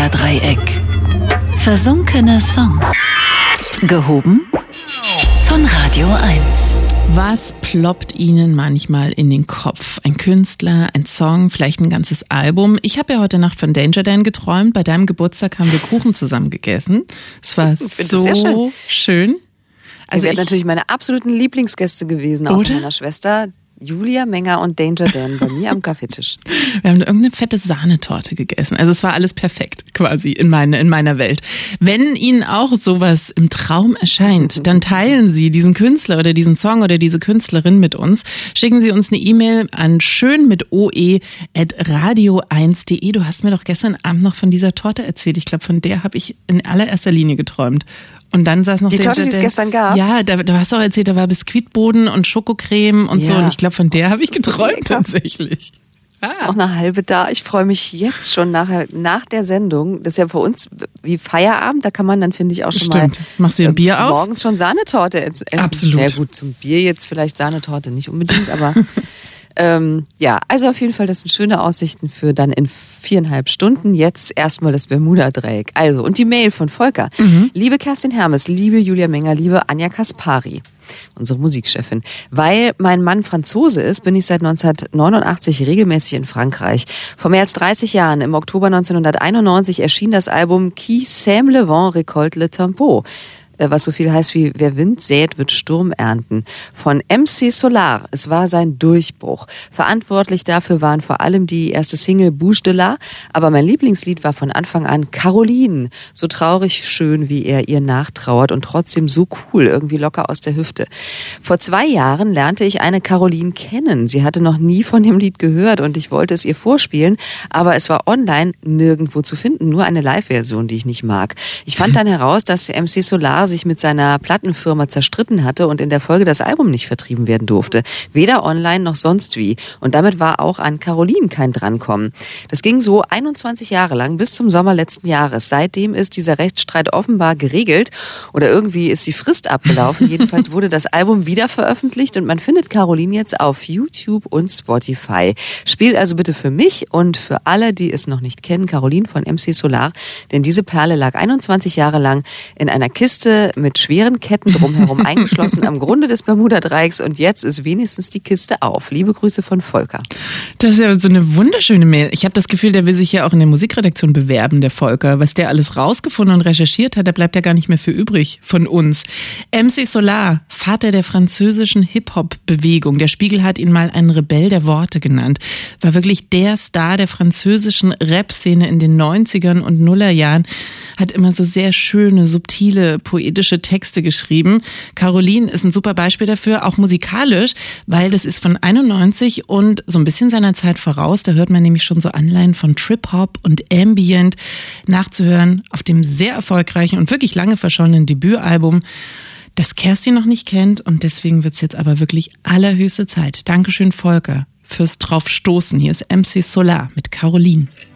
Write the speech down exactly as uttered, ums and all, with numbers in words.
Bermuda-Dreieck. Versunkene Songs. Gehoben von Radio eins. Was ploppt Ihnen manchmal in den Kopf? Ein Künstler, ein Song, vielleicht ein ganzes Album? Ich habe ja heute Nacht von Danger Dan geträumt. Bei deinem Geburtstag haben wir Kuchen zusammen gegessen. Es war so schön. schön. Also ihr seid natürlich meine absoluten Lieblingsgäste gewesen, außer Oder? meiner Schwester Julia Menger und Danger Dan bei mir am Kaffeetisch. Wir haben irgendeine fette Sahnetorte gegessen. Also es war alles perfekt quasi in, meine, in meiner Welt. Wenn Ihnen auch sowas im Traum erscheint, dann teilen Sie diesen Künstler oder diesen Song oder diese Künstlerin mit uns. Schicken Sie uns eine E-Mail an schön mit oe at radio eins punkt de. Du hast mir doch gestern Abend noch von dieser Torte erzählt. Ich glaube, von der habe ich in allererster Linie geträumt. Und dann saß noch die der, Torte, die es der, gestern gab? Ja, da, du hast auch erzählt, da war Biskuitboden und Schokocreme und ja. so. Und ich glaube, von der habe ich geträumt so tatsächlich. Ah. Ist noch eine halbe da. Ich freue mich jetzt schon nachher, nach der Sendung. Das ist ja für uns wie Feierabend. Da kann man dann, finde ich, auch schon Stimmt. mal Machst du ein Bier auf? morgens schon Sahnetorte essen. Absolut. Ja gut, zum Bier jetzt vielleicht Sahnetorte nicht unbedingt, aber ähm, ja, also auf jeden Fall, das sind schöne Aussichten für dann in viereinhalb Stunden. Jetzt erstmal das Bermuda-Dreieck. Also, und die Mail von Volker. Mhm. Liebe Kerstin Hermes, liebe Julia Menger, liebe Anja Kaspari, unsere Musikchefin. Weil mein Mann Franzose ist, bin ich seit neunzehnhundertneunundachtzig regelmäßig in Frankreich. Vor mehr als dreißig Jahren, im Oktober neunzehnhunderteinundneunzig, erschien das Album Qui sème le vent récolte le tempo, was so viel heißt wie wer Wind sät, wird Sturm ernten, von M C Solar. Es war sein Durchbruch. Verantwortlich dafür waren vor allem die erste Single Bouche de la, aber mein Lieblingslied war von Anfang an Caroline. So traurig schön, wie er ihr nachtrauert und trotzdem so cool, irgendwie locker aus der Hüfte. Vor zwei Jahren lernte ich eine Caroline kennen. Sie hatte noch nie von dem Lied gehört und ich wollte es ihr vorspielen, aber es war online nirgendwo zu finden, nur eine Live-Version, die ich nicht mag. Ich fand dann heraus, dass M C Solar sich mit seiner Plattenfirma zerstritten hatte und in der Folge das Album nicht vertrieben werden durfte. Weder online noch sonst wie. Und damit war auch an Caroline kein Drankommen. Das ging so einundzwanzig Jahre lang bis zum Sommer letzten Jahres. Seitdem ist dieser Rechtsstreit offenbar geregelt oder irgendwie ist die Frist abgelaufen. Jedenfalls wurde das Album wieder veröffentlicht und man findet Caroline jetzt auf YouTube und Spotify. Spielt also bitte für mich und für alle, die es noch nicht kennen, Caroline von M C Solar, denn diese Perle lag einundzwanzig Jahre lang in einer Kiste mit schweren Ketten drumherum eingeschlossen am Grunde des Bermuda-Dreiecks und jetzt ist wenigstens die Kiste auf. Liebe Grüße von Volker. Das ist ja so eine wunderschöne Mail. Ich habe das Gefühl, der will sich ja auch in der Musikredaktion bewerben, der Volker. Was der alles rausgefunden und recherchiert hat, da bleibt ja gar nicht mehr für übrig von uns. M C Solar, Vater der französischen Hip-Hop-Bewegung. Der Spiegel hat ihn mal einen Rebell der Worte genannt. War wirklich der Star der französischen Rap-Szene in den neunzigern und Nullerjahren. Hat immer so sehr schöne, subtile, poetische Texte geschrieben. Caroline ist ein super Beispiel dafür, auch musikalisch, weil das ist von einundneunzig und so ein bisschen seiner Zeit voraus. Da hört man nämlich schon so Anleihen von Trip-Hop und Ambient nachzuhören auf dem sehr erfolgreichen und wirklich lange verschollenen Debütalbum, das Kerstin noch nicht kennt und deswegen wird's jetzt aber wirklich allerhöchste Zeit. Dankeschön, Volker, fürs Draufstoßen. Hier ist M C Solar mit Caroline.